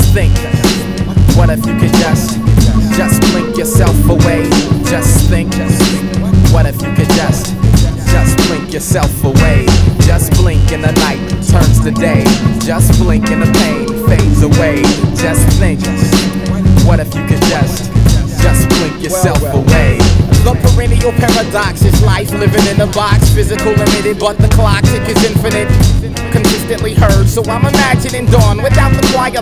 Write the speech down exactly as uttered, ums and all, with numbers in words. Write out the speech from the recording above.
think, what if you could just, just blink yourself away? Just think, what if you could just, just blink yourself away? Just blink and the night turns to day. Just blink and the pain fades away. Just think, what if you could just, just blink yourself away? The perennial paradox is life living in a box. Physical limited, but the clock tick is infinite. Consistently heard, so I'm imagining dawn without the quiet